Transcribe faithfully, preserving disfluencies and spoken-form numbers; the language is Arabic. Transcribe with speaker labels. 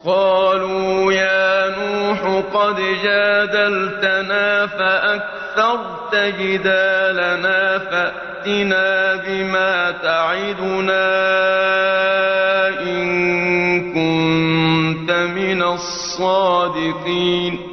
Speaker 1: قالوا يا نوح قد جادلتنا فأكثرت جدالنا فأتنا بما تعدنا إن كنت من الصادقين